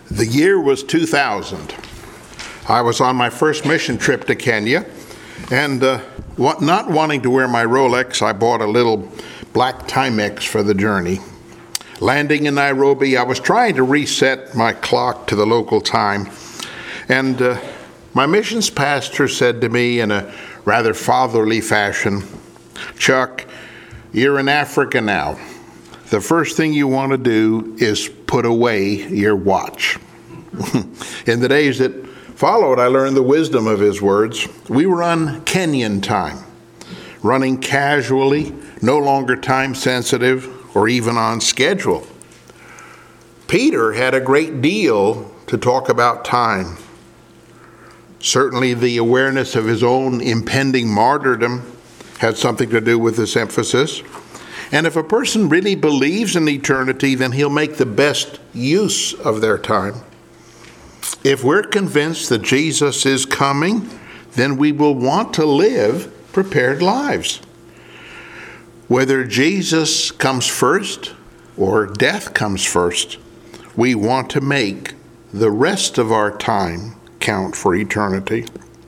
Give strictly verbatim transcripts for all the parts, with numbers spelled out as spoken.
The year was two thousand. I was on my first mission trip to Kenya, and uh, not wanting to wear my Rolex, I bought a little black Timex for the journey. Landing in Nairobi, I was trying to reset my clock to the local time, and uh, my missions pastor said to me in a rather fatherly fashion, "Chuck, you're in Africa now. The first thing you want to do is put away your watch." In the days that followed, I learned the wisdom of his words. We were on Kenyan time, running casually, no longer time sensitive or even on schedule. Peter had a great deal to talk about time. Certainly the awareness of his own impending martyrdom had something to do with this emphasis. And if a person really believes in eternity, then he'll make the best use of their time. If we're convinced that Jesus is coming, then we will want to live prepared lives. Whether Jesus comes first or death comes first, we want to make the rest of our time count for eternity.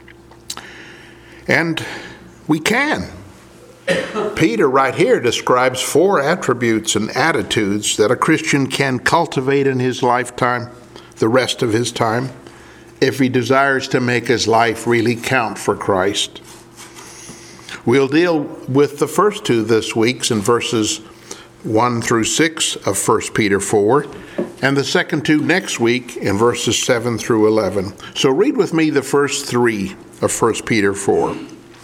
And we can. Peter right here describes four attributes and attitudes that a Christian can cultivate in his lifetime, the rest of his time, if he desires to make his life really count for Christ. We'll deal with the first two this week in verses one through six of First Peter four, and the second two next week in verses seven through eleven. So read with me the first three of First Peter four.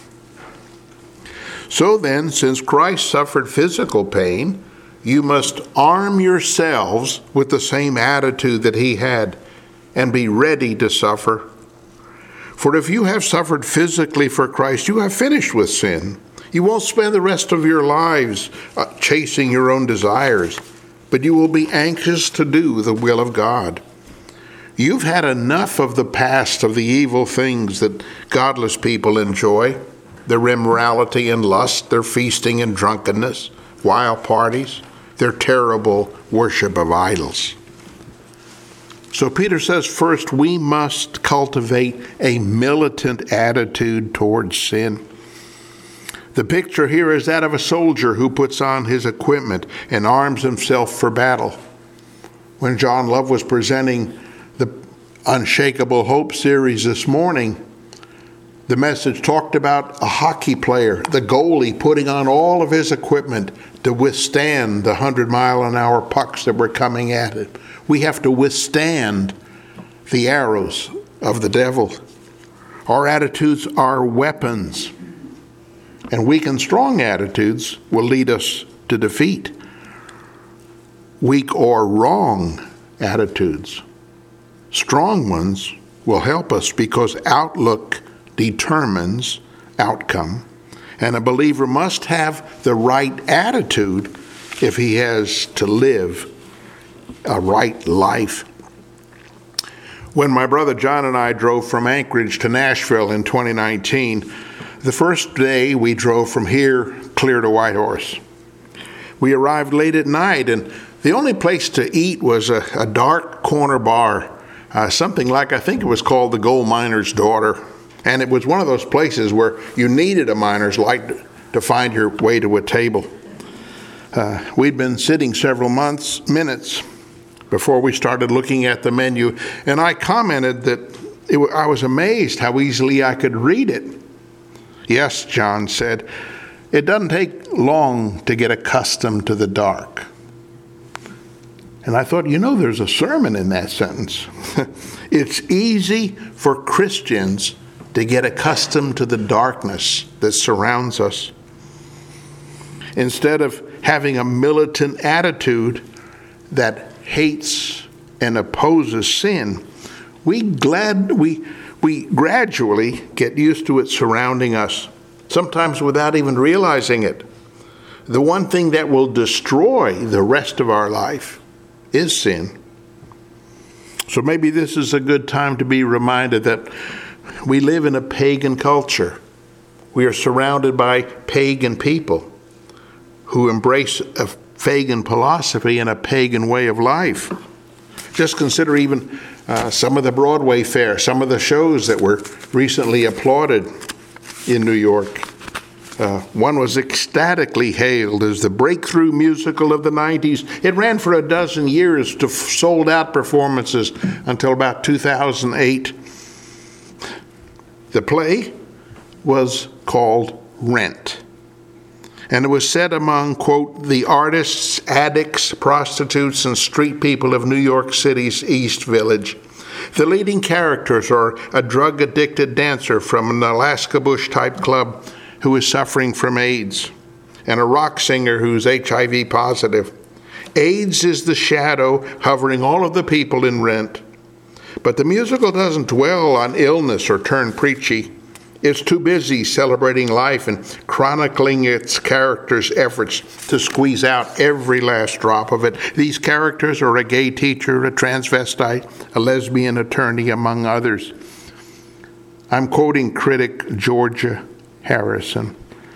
"So then, since Christ suffered physical pain, you must arm yourselves with the same attitude that he had, and be ready to suffer. For if you have suffered physically for Christ, you have finished with sin. You won't spend the rest of your lives uh, chasing your own desires, but you will be anxious to do the will of God. You've had enough of the past, of the evil things that godless people enjoy, their immorality and lust, their feasting and drunkenness, wild parties, their terrible worship of idols." So Peter says, first, we must cultivate a militant attitude towards sin. The picture here is that of a soldier who puts on his equipment and arms himself for battle. When John Love was presenting the Unshakable Hope series this morning, the message talked about a hockey player, the goalie, putting on all of his equipment to withstand the hundred mile an hour pucks that were coming at it. We have to withstand the arrows of the devil. Our attitudes are weapons, and weak and strong attitudes will lead us to defeat. Weak or wrong attitudes, strong ones, will help us because outlook determines outcome, and a believer must have the right attitude if he has to live a right life. When my brother John and I drove from Anchorage to Nashville in twenty nineteen, the first day we drove from here clear to Whitehorse. We arrived late at night, and the only place to eat was a, a dark corner bar, uh, something like, I think it was called the Gold Miner's Daughter. And it was one of those places where you needed a miner's light to find your way to a table. Uh, we'd been sitting several months, minutes before we started looking at the menu, and I commented that it, I was amazed how easily I could read it. "Yes," John said, "it doesn't take long to get accustomed to the dark." And I thought, you know, there's a sermon in that sentence. It's easy for Christians to get accustomed to the darkness that surrounds us. Instead of having a militant attitude that hates and opposes sin, we glad we we gradually get used to it surrounding us, sometimes without even realizing it. The one thing that will destroy the rest of our life is sin. So maybe this is a good time to be reminded that we live in a pagan culture. We are surrounded by pagan people who embrace a pagan philosophy and a pagan way of life. Just consider even uh, some of the Broadway fare, some of the shows that were recently applauded in New York. Uh, one was ecstatically hailed as the breakthrough musical of the nineties. It ran for a dozen years to sold-out performances until about two thousand eight. The play was called Rent, and it was set among, quote, the artists, addicts, prostitutes, and street people of New York City's East Village. The leading characters are a drug-addicted dancer from an Alaska Bush-type club who is suffering from AIDS, and a rock singer who's H I V positive. AIDS is the shadow hovering all of the people in Rent. But the musical doesn't dwell on illness or turn preachy. It's too busy celebrating life and chronicling its characters' efforts to squeeze out every last drop of it. These characters are a gay teacher, a transvestite, a lesbian attorney, among others. I'm quoting critic Georgia Harrison.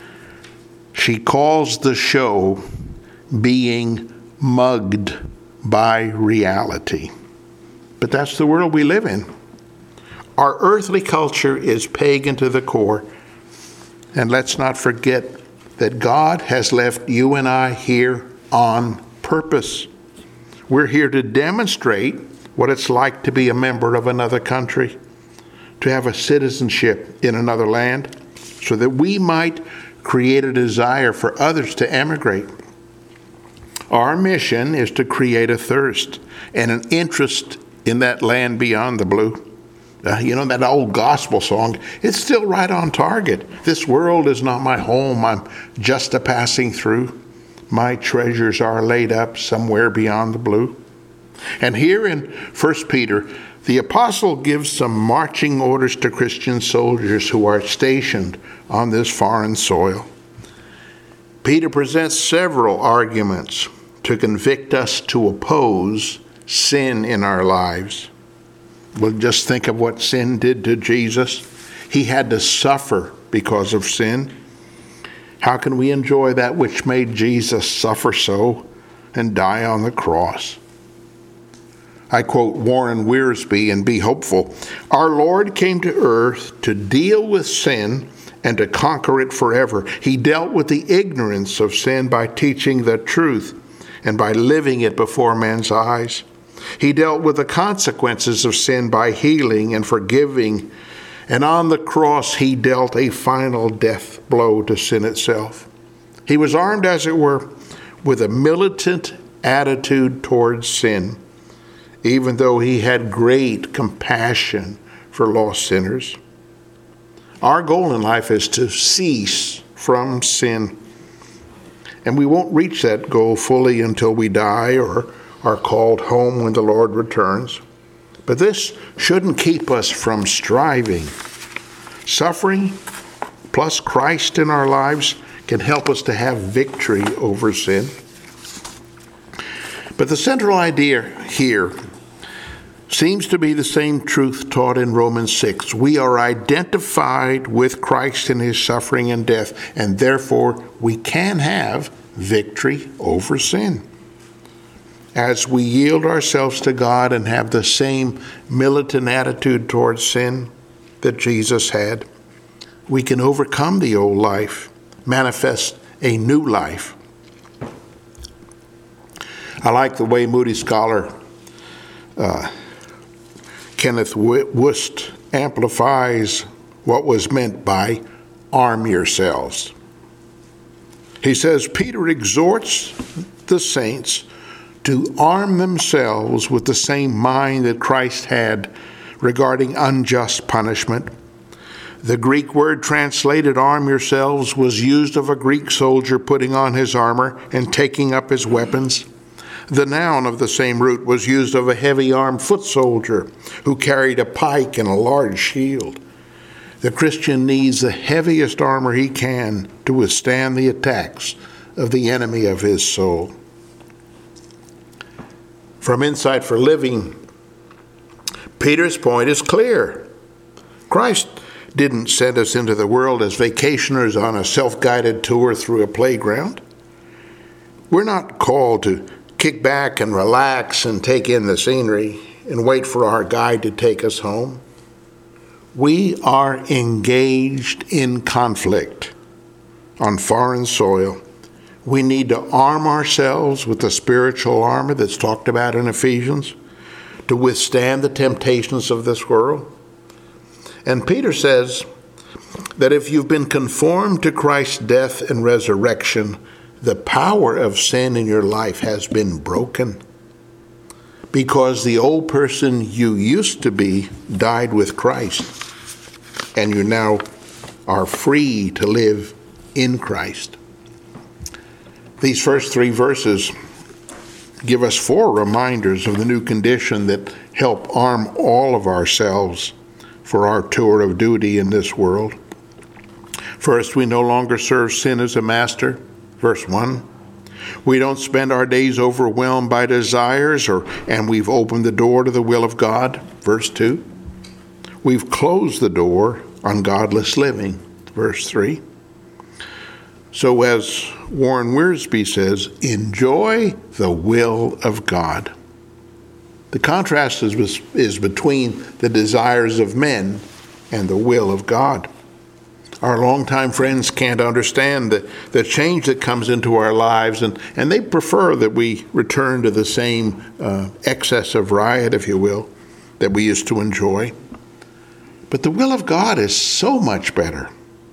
She calls the show being mugged by reality. But that's the world we live in. Our earthly culture is pagan to the core. And let's not forget that God has left you and I here on purpose. We're here to demonstrate what it's like to be a member of another country, to have a citizenship in another land, so that we might create a desire for others to emigrate. Our mission is to create a thirst and an interest in that land beyond the blue. Uh, you know, that old gospel song, it's still right on target. This world is not my home. I'm just a passing through. My treasures are laid up somewhere beyond the blue. And here in First Peter, the apostle gives some marching orders to Christian soldiers who are stationed on this foreign soil. Peter presents several arguments to convict us to oppose sin in our lives. Well, just think of what sin did to Jesus. He had to suffer because of sin. How can we enjoy that which made Jesus suffer so and die on the cross? I quote Warren Wiersbe in Be Hopeful. Our Lord came to earth to deal with sin and to conquer it forever. He dealt with the ignorance of sin by teaching the truth and by living it before men's eyes. He dealt with the consequences of sin by healing and forgiving. And on the cross, he dealt a final death blow to sin itself. He was armed, as it were, with a militant attitude towards sin, even though he had great compassion for lost sinners. Our goal in life is to cease from sin. And we won't reach that goal fully until we die or are called home when the Lord returns. But this shouldn't keep us from striving. Suffering plus Christ in our lives can help us to have victory over sin. But the central idea here seems to be the same truth taught in Romans six. We are identified with Christ in his suffering and death, and therefore we can have victory over sin. As we yield ourselves to God and have the same militant attitude towards sin that Jesus had, we can overcome the old life, manifest a new life. I like the way Moody scholar uh, Kenneth Wust amplifies what was meant by arm yourselves. He says, Peter exhorts the saints to arm themselves with the same mind that Christ had regarding unjust punishment. The Greek word translated arm yourselves was used of a Greek soldier putting on his armor and taking up his weapons. The noun of the same root was used of a heavy-armed foot soldier who carried a pike and a large shield. The Christian needs the heaviest armor he can to withstand the attacks of the enemy of his soul. From Insight for Living, Peter's point is clear. Christ didn't send us into the world as vacationers on a self-guided tour through a playground. We're not called to kick back and relax and take in the scenery and wait for our guide to take us home. We are engaged in conflict on foreign soil. We need to arm ourselves with the spiritual armor that's talked about in Ephesians to withstand the temptations of this world. And Peter says that if you've been conformed to Christ's death and resurrection, the power of sin in your life has been broken, because the old person you used to be died with Christ, and you now are free to live in Christ. These first three verses give us four reminders of the new condition that help arm all of ourselves for our tour of duty in this world. First, we no longer serve sin as a master, verse one. We don't spend our days overwhelmed by desires, or and we've opened the door to the will of God, verse two. We've closed the door on godless living, verse three. So as Warren Wiersbe says, enjoy the will of God. The contrast is, is between the desires of men and the will of God. Our longtime friends can't understand the, the change that comes into our lives, and, and they prefer that we return to the same uh, excess of riot, if you will, that we used to enjoy. But the will of God is so much better.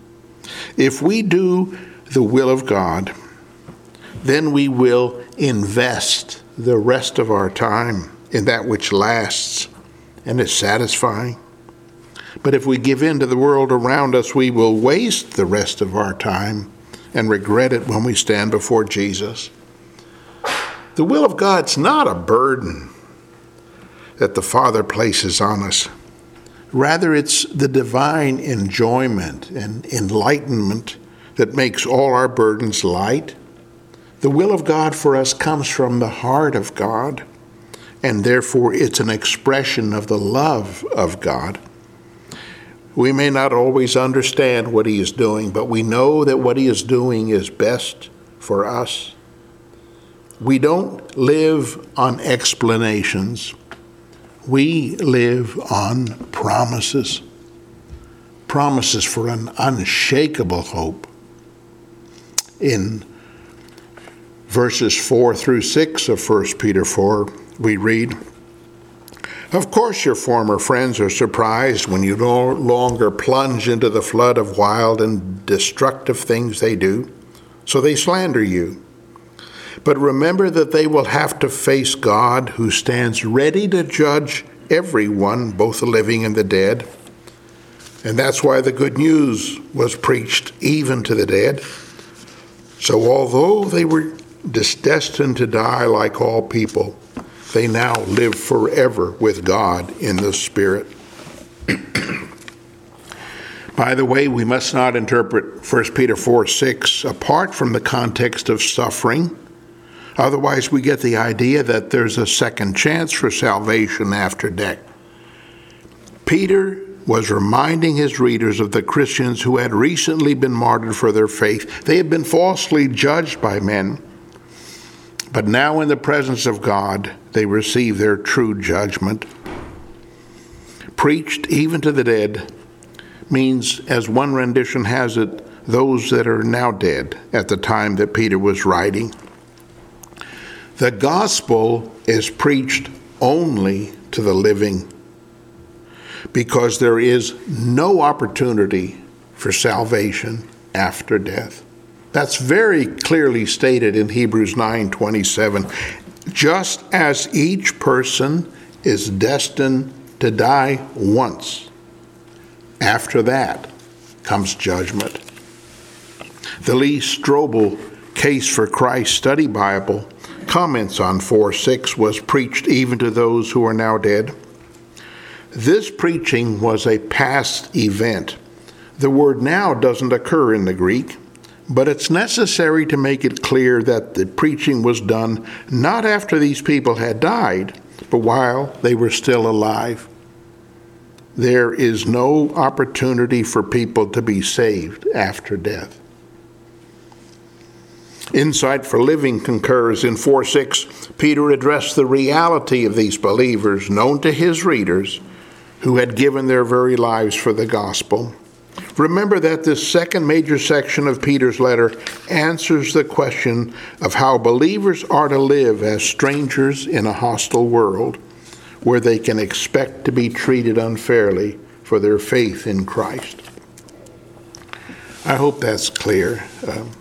If we do the will of God, then we will invest the rest of our time in that which lasts and is satisfying. But if we give in to the world around us, we will waste the rest of our time and regret it when we stand before Jesus. The will of God's not a burden that the Father places on us. Rather, it's the divine enjoyment and enlightenment that makes all our burdens light. The will of God for us comes from the heart of God, and therefore it's an expression of the love of God. We may not always understand what he is doing, but we know that what he is doing is best for us. We don't live on explanations. We live on promises. Promises for an unshakable hope. In verses four through six of First Peter four, we read, "Of course your former friends are surprised when you no longer plunge into the flood of wild and destructive things they do, so they slander you. But remember that they will have to face God, who stands ready to judge everyone, both the living and the dead. And that's why the good news was preached even to the dead. So although they were destined to die like all people, they now live forever with God in the Spirit." By the way, we must not interpret First Peter four six apart from the context of suffering. Otherwise, we get the idea that there's a second chance for salvation after death. Peter was reminding his readers of the Christians who had recently been martyred for their faith. They had been falsely judged by men, but now in the presence of God, they receive their true judgment. Preached even to the dead means, as one rendition has it, those that are now dead at the time that Peter was writing. The gospel is preached only to the living, because there is no opportunity for salvation after death. That's very clearly stated in Hebrews nine twenty-seven. Just as each person is destined to die once, after that comes judgment. The Lee Strobel Case for Christ Study Bible comments on four six was preached even to those who are now dead. This preaching was a past event. The word now doesn't occur in the Greek, but it's necessary to make it clear that the preaching was done not after these people had died, but while they were still alive. There is no opportunity for people to be saved after death. Insight for Living concurs in four six. Peter addressed the reality of these believers known to his readers who had given their very lives for the gospel. Remember that this second major section of Peter's letter answers the question of how believers are to live as strangers in a hostile world where they can expect to be treated unfairly for their faith in Christ. I hope that's clear. Um,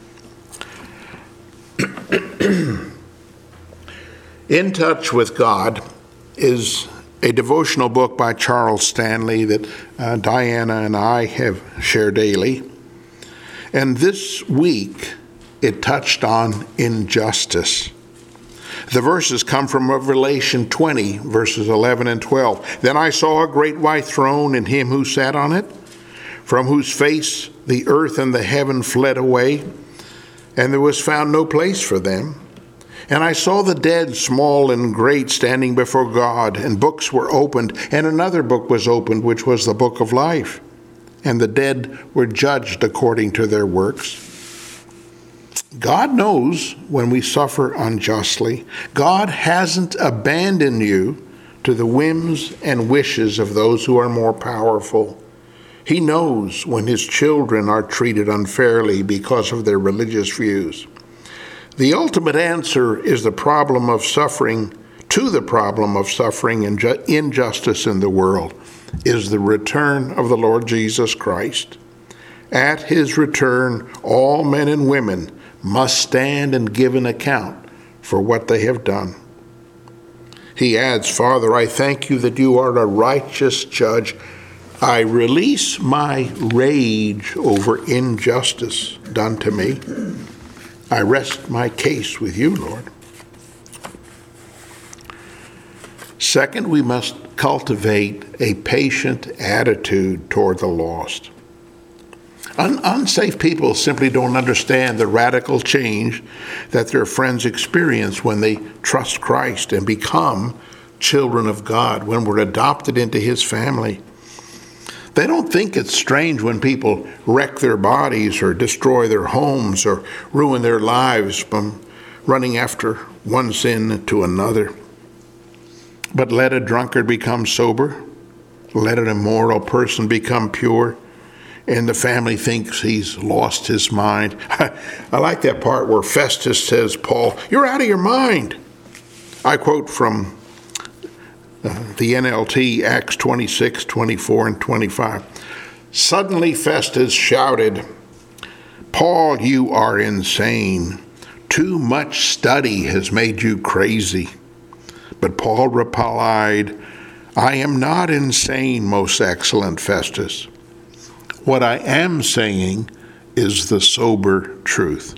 In Touch with God is a devotional book by Charles Stanley that uh, Diana and I have shared daily. And this week, it touched on injustice. The verses come from Revelation twenty, verses eleven and twelve. Then I saw a great white throne and him who sat on it, from whose face the earth and the heaven fled away, and there was found no place for them. And I saw the dead, small and great, standing before God, and books were opened, and another book was opened, which was the book of life. And the dead were judged according to their works. God knows when we suffer unjustly. God hasn't abandoned you to the whims and wishes of those who are more powerful. He knows when his children are treated unfairly because of their religious views. The ultimate answer is the problem of suffering, to the problem of suffering and ju- injustice in the world, is the return of the Lord Jesus Christ. At his return, all men and women must stand and give an account for what they have done. He adds, Father, I thank you that you are a righteous judge. I release my rage over injustice done to me. I rest my case with you, Lord. Second, we must cultivate a patient attitude toward the lost. Un- unsafe people simply don't understand the radical change that their friends experience when they trust Christ and become children of God, when we're adopted into his family. They don't think it's strange when people wreck their bodies or destroy their homes or ruin their lives from running after one sin to another. But let a drunkard become sober, let an immoral person become pure, and the family thinks he's lost his mind. I like that part where Festus says, Paul, you're out of your mind. I quote from Uh, the N L T, Acts twenty-six, twenty-four, and twenty-five. Suddenly Festus shouted, Paul, you are insane. Too much study has made you crazy. But Paul replied, I am not insane, most excellent Festus. What I am saying is the sober truth.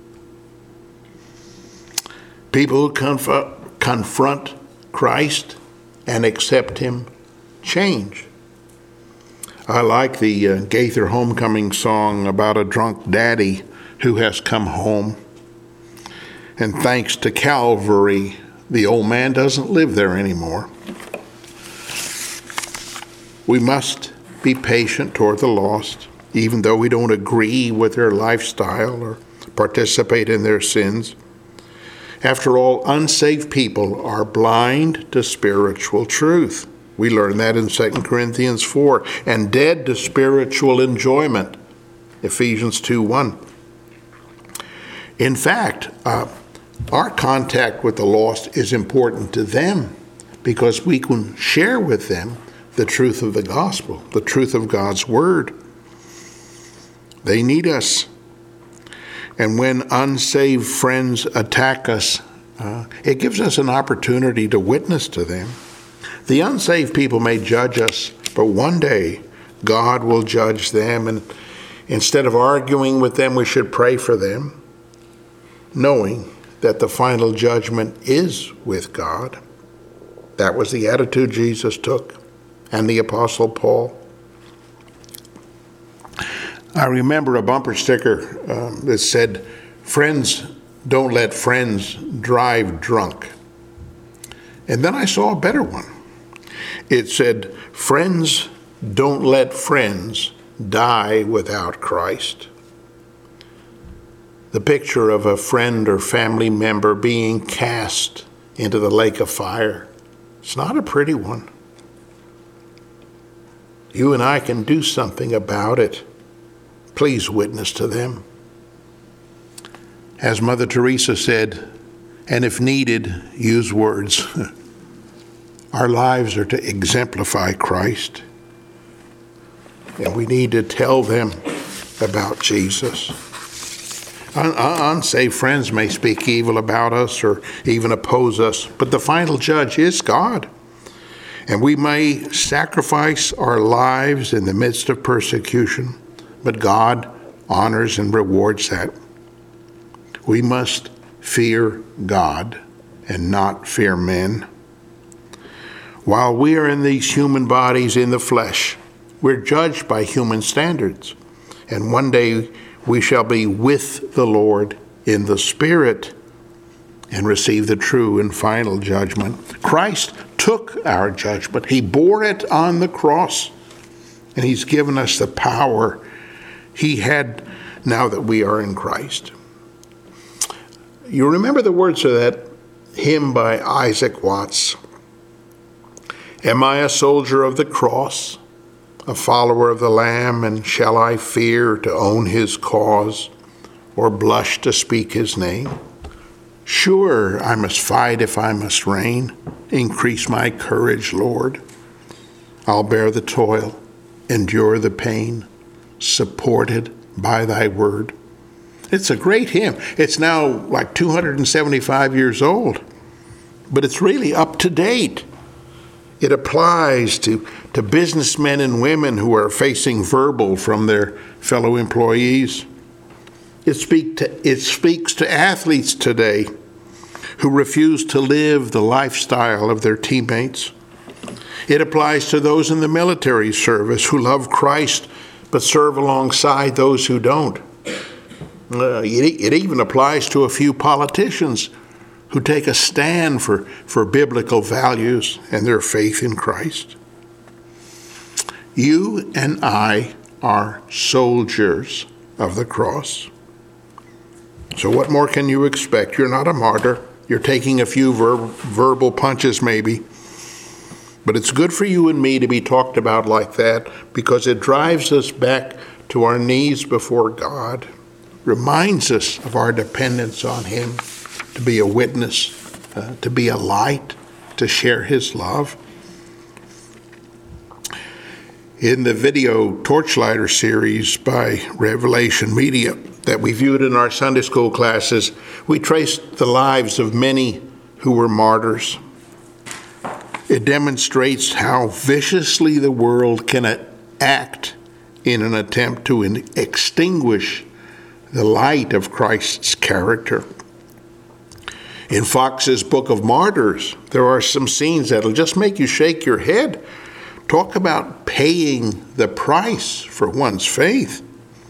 People who conf- confront Christ and accept him change. I like the uh, Gaither Homecoming song about a drunk daddy who has come home. And thanks to Calvary, the old man doesn't live there anymore. We must be patient toward the lost, even though we don't agree with their lifestyle or participate in their sins. After all, unsaved people are blind to spiritual truth. We learn that in Second Corinthians four. And dead to spiritual enjoyment, Ephesians two one. In fact, uh, our contact with the lost is important to them because we can share with them the truth of the gospel, the truth of God's word. They need us. And when unsaved friends attack us, uh, it gives us an opportunity to witness to them. The unsaved people may judge us, but one day God will judge them. And instead of arguing with them, we should pray for them, knowing that the final judgment is with God. That was the attitude Jesus took, and the Apostle Paul. I remember a bumper sticker um, that said, friends don't let friends drive drunk. And then I saw a better one. It said, friends don't let friends die without Christ. the picture of a friend or family member being cast into the lake of fire. It's not a pretty one. You and I can do something about it. Please witness to them. As Mother Teresa said, and if needed, use words. Our lives are to exemplify Christ. And we need to tell them about Jesus. Un- unsaved friends may speak evil about us or even oppose us, but the final judge is God. And we may sacrifice our lives in the midst of persecution, but God honors and rewards that. We must fear God and not fear men. While we are in these human bodies in the flesh, we're judged by human standards. And one day we shall be with the Lord in the Spirit and receive the true and final judgment. Christ took our judgment. He bore it on the cross, and he's given us the power he had now that we are in Christ. You remember the words of that hymn by Isaac Watts? Am I a soldier of the cross, a follower of the Lamb, and shall I fear to own his cause, or blush to speak his name? Sure, I must fight if I must reign. Increase my courage, Lord. I'll bear the toil, endure the pain, supported by thy word. It's a great hymn. It's now like two hundred seventy-five years old, but it's really up to date. It applies to, to businessmen and women who are facing verbal from their fellow employees. It, speak to, it speaks to athletes today who refuse to live the lifestyle of their teammates. It applies to those in the military service who love Christ but serve alongside those who don't. Uh, it, it even applies to a few politicians who take a stand for, for biblical values and their faith in Christ. You and I are soldiers of the cross. So what more can you expect? You're not a martyr. You're taking a few ver- verbal punches maybe. But it's good for you and me to be talked about like that because it drives us back to our knees before God, reminds us of our dependence on him to be a witness, uh, to be a light, to share his love. In the video Torchlighter series by Revelation Media that we viewed in our Sunday school classes, we traced the lives of many who were martyrs. It demonstrates how viciously the world can act in an attempt to extinguish the light of Christ's character. In Fox's Book of Martyrs, there are some scenes that'll just make you shake your head. Talk about paying the price for one's faith.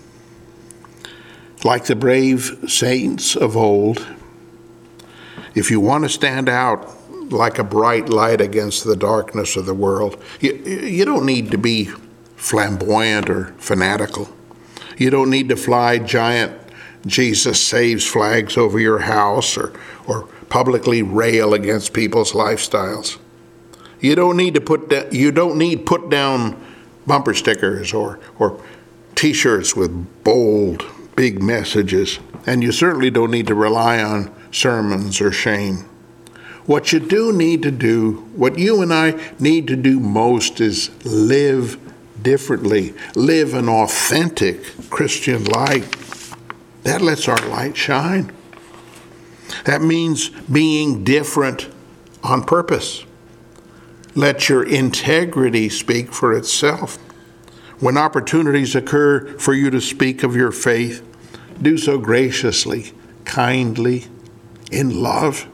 Like the brave saints of old, if you want to stand out like a bright light against the darkness of the world, you, you don't need to be flamboyant or fanatical. You don't need to fly giant Jesus saves flags over your house or, or publicly rail against people's lifestyles. You don't need to put da- you don't need put down bumper stickers or or T-shirts with bold big messages, and you certainly don't need to rely on sermons or shame. What you do need to do, what you and I need to do most is live differently, live an authentic Christian life. That lets our light shine. That means being different on purpose. Let your integrity speak for itself. When opportunities occur for you to speak of your faith, do so graciously, kindly, in love.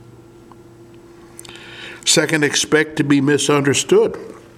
Second, expect to be misunderstood.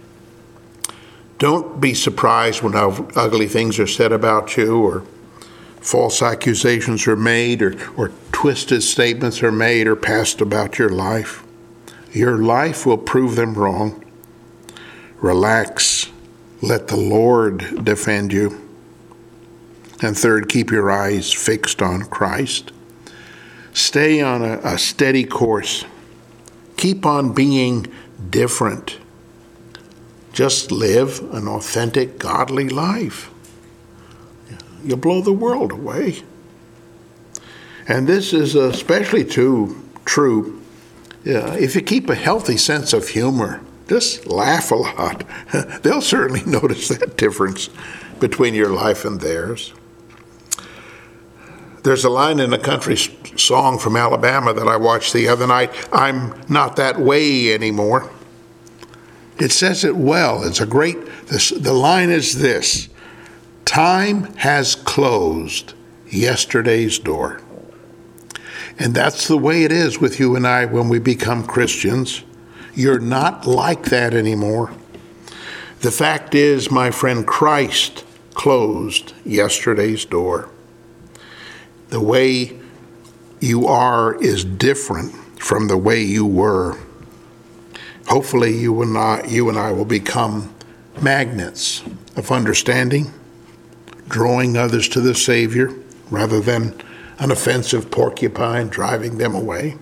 Don't be surprised when ugly things are said about you or false accusations are made or, or twisted statements are made or passed about your life. Your life will prove them wrong. Relax. Let the Lord defend you. And third, keep your eyes fixed on Christ. Stay on a, a steady course. Keep on being different. Just live an authentic, godly life. You'll blow the world away. And this is especially too true uh, if you keep a healthy sense of humor. Just laugh a lot. They'll certainly notice that difference between your life and theirs. There's a line in a country song from Alabama that I watched the other night. I'm not that way anymore. It says it well. It's a great, this, the line is this: time has closed yesterday's door. And that's the way it is with you and I when we become Christians. You're not like that anymore. The fact is, my friend, Christ closed yesterday's door. The way you are is different from the way you were. Hopefully you and I, you and I will become magnets of understanding, drawing others to the Savior rather than an offensive porcupine driving them away.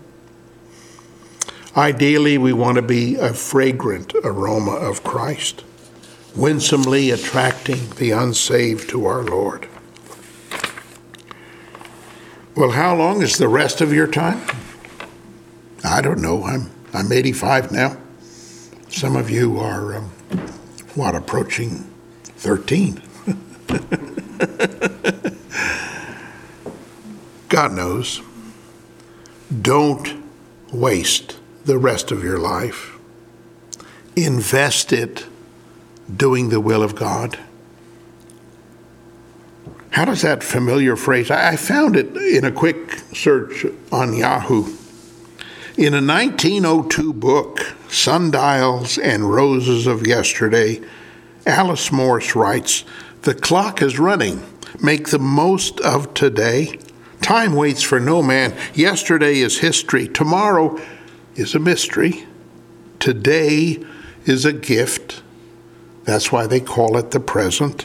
Ideally, we want to be a fragrant aroma of Christ, winsomely attracting the unsaved to our Lord. Well, how long is the rest of your time? I don't know. I'm I'm eighty-five now. Some of you are, um, what, approaching thirteen. God knows. Don't waste the rest of your life. Invest it doing the will of God. How does that familiar phrase? I found it in a quick search on Yahoo. In a nineteen oh two book, Sundials and Roses of Yesterday, Alice Morse writes, "The clock is running. Make the most of today. Time waits for no man. Yesterday is history. Tomorrow is a mystery. Today is a gift." That's why they call it the present.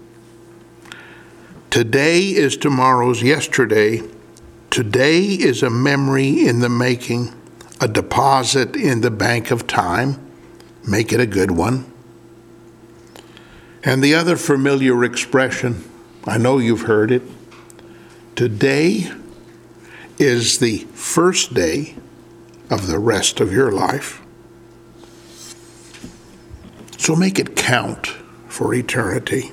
Today is tomorrow's yesterday. Today is a memory in the making, a deposit in the bank of time. Make it a good one. And the other familiar expression, I know you've heard it, today is the first day of the rest of your life. So make it count for eternity.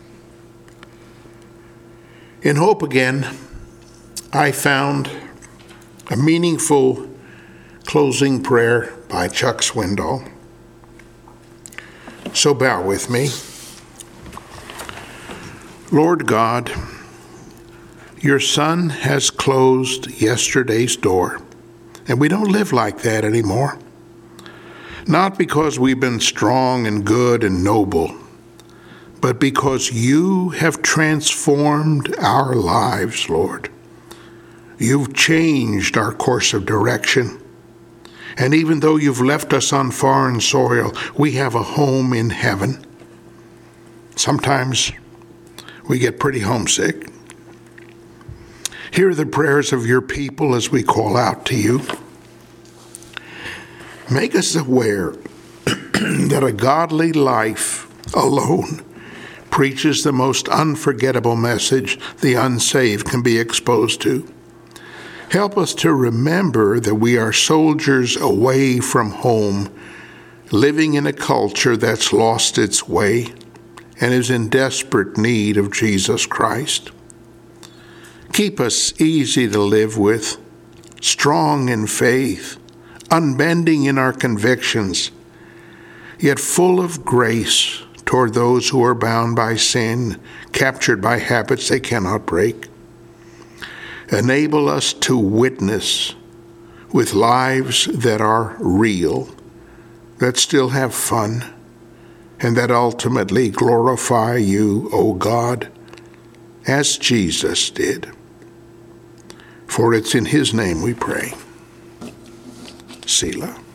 In Hope Again, I found a meaningful closing prayer by Chuck Swindoll. So bow with me. Lord God, your Son has closed yesterday's door, and we don't live like that anymore. Not because we've been strong and good and noble, but because you have transformed our lives, Lord. You've changed our course of direction. And even though you've left us on foreign soil, we have a home in heaven. Sometimes we get pretty homesick. Hear the prayers of your people as we call out to you. Make us aware that a godly life alone preaches the most unforgettable message the unsaved can be exposed to. Help us to remember that we are soldiers away from home, living in a culture that's lost its way and is in desperate need of Jesus Christ. Keep us easy to live with, strong in faith, unbending in our convictions, yet full of grace toward those who are bound by sin, captured by habits they cannot break. Enable us to witness with lives that are real, that still have fun, and that ultimately glorify you, O God, as Jesus did. For it's in his name we pray. Selah.